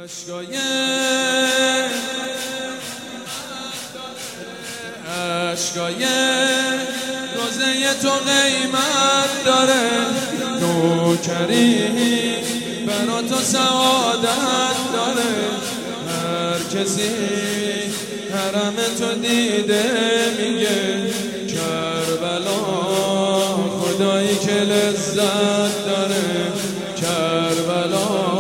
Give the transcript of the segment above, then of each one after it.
عشقای روزه تو قیمت داره، نوکری برا تو سعادت داره. هر کسی حرم تو دیده میگه کربلا خدایی که لذت داره. کربلا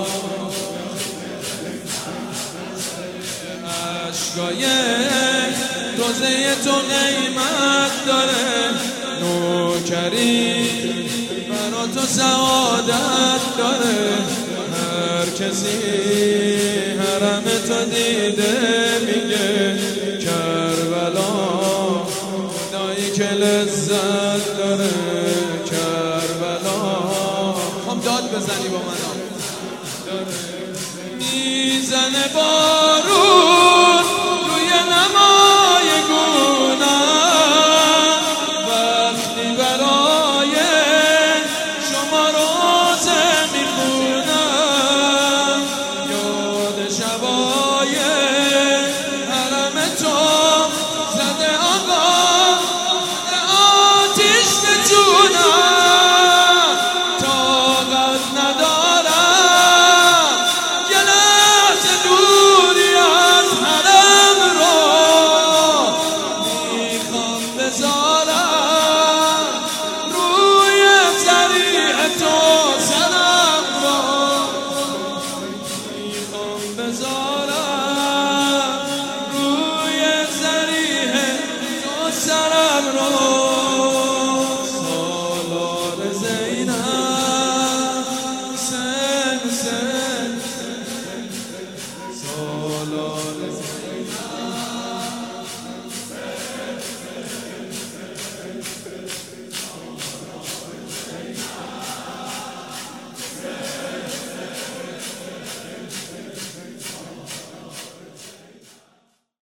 عشقای روزه تو قیمت داره، نوکری برا تو سعادت داره. هر کسی حرم تو دیده میگه کربلا خدایی که لذت داره. کربلا هم داد بزنی با من میزنه بارو